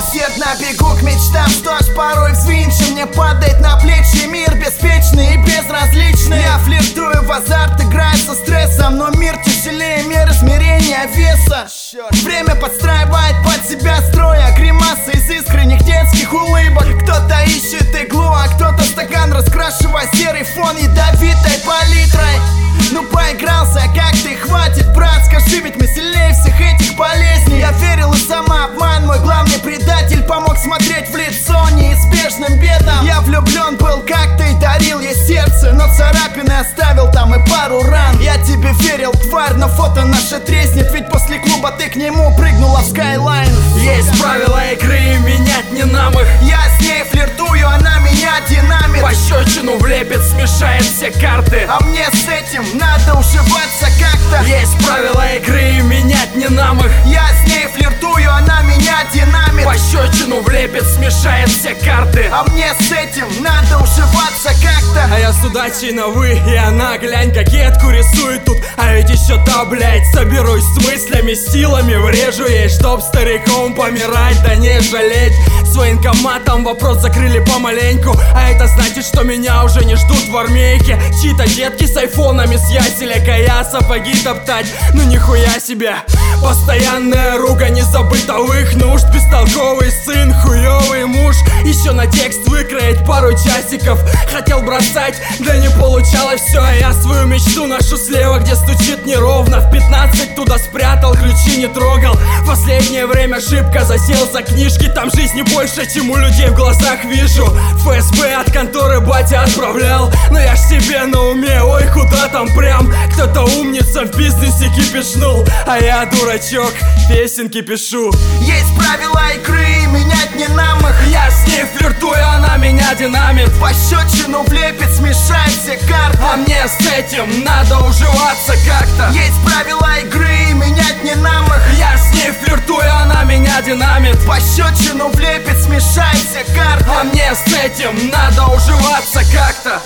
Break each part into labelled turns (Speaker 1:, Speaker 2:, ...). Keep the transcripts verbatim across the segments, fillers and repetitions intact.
Speaker 1: Усердно бегу к мечтам, что ж порой взвинчен. Мне падает на плечи мир беспечный и безразличный. Я флиртую в азарт, играю со стрессом, но мир тяжелее меры смирения веса. Время подстраивает под себя строя гримасы из искренних детских улыбок. Кто-то ищет иглу, а кто-то стакан, раскрашивая серый фон ядовитой палитрой. Ну поигрался, как ты, хватит, брат, скажи, ведь мы сильнее всех этих болезней. Я верил, и самообман, мой главный предатель, помог смотреть в лицо неизбежным бедам. Я влюблен был, как ты, дарил ей сердце, но царапины оставил там и пару ран. Я тебе верил, тварь, но фото наше треснет, ведь после клуба ты к нему прыгнула в Skyline.
Speaker 2: Есть правила игры, и менять не нам их.
Speaker 1: Я с ней флиртую, она меня динамит.
Speaker 2: Пощечину влепит, смешает все карты.
Speaker 1: А мне с этим надо уживаться как-то.
Speaker 2: Есть правила игры, и менять не нам их.
Speaker 1: Я с ней флиртую, она меня динамит.
Speaker 2: Пощечину влепит, смешает все карты.
Speaker 1: А мне с этим надо уживаться как-то.
Speaker 2: А я с удачей на вы, и она, глянь, кокетку рисует тут. А ведь еще та, блять, соберусь с мыслями, силами врежу ей, чтоб стариком помирать, да не жалеть. С военкоматом вопрос закрыли помаленьку, а это значит, что меня уже не ждут в армейке. Чьи-то детки с айфонами с яселя кая сапоги топтать, ну нихуя себе. Постоянная ругань из-за бытовых нужд, бестолковый сын, хуёвый муж. Еще на текст выкроить пару часиков, хотел бросать, да не получалось все. А я свою мечту ношу слева, где стучит неровно. В пятнадцать туда спрятал, ключи не трогал. Последнее время шибко засел за книжки, там жизни больше, чем у людей в глазах вижу. ФСБ от конторы батя отправлял, но я ж себе на уме, ой, куда там прям. Кто-то умница в бизнесе кипишнул, а я дурачок, песенки пишу.
Speaker 1: Есть правила игры, и менять не нам их.
Speaker 2: Я с ней флиртую, она меня динамит.
Speaker 1: Пощечину влепит, смешает все карты.
Speaker 2: А мне с этим надо уживаться как-то.
Speaker 1: Есть правила игры, и менять не нам их.
Speaker 2: Я с ней флиртую, она меня динамит.
Speaker 1: Пощечину влепит, смешает все карты.
Speaker 2: А мне с этим надо уживаться как-то.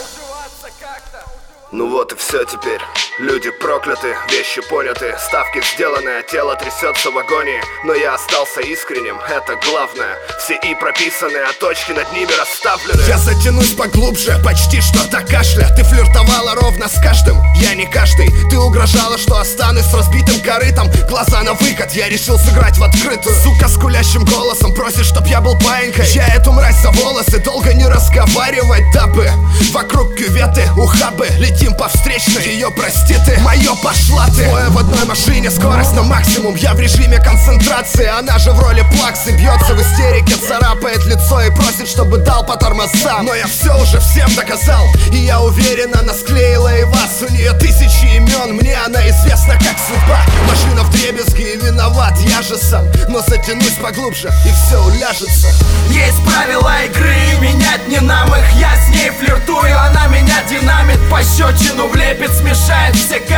Speaker 3: Ну вот и все теперь. Люди прокляты, вещи поняты, ставки сделаны, а тело трясется в агонии. Но я остался искренним, это главное. Все и прописаны, а точки над ними расставлены.
Speaker 4: Я затянусь поглубже, почти что до кашля. Ты флиртовала ровно с каждым, я не каждый. Ты угрожала, что останусь с разбитым корытом. Глаза на выкат, я решил сыграть в открытую. Сука с гулящим голосом просит, чтоб я был паинькой. Я эту мразь за волосы, долго не разговаривать, дабы вокруг кюветы, ухабы, летим по встречной. Ее прости ты, мое пошла ты. Двое в одной машине, скорость на максимум. Я в режиме концентрации, она же в роли плаксы. Бьется в истерике, царапает лицо и просит, чтобы дал по тормозам. Но я все уже всем доказал, и я уверен, она склеила и вас. У нее тысячи имен, мне она известна как судьба. Машина вдребезги и виноват я же сам. Но затянусь поглубже, и все уляжется.
Speaker 1: Есть правила игры, и менять не нам их. Я с ней флиртую, она меня динамит. Пощечину влепит, смешает все карты.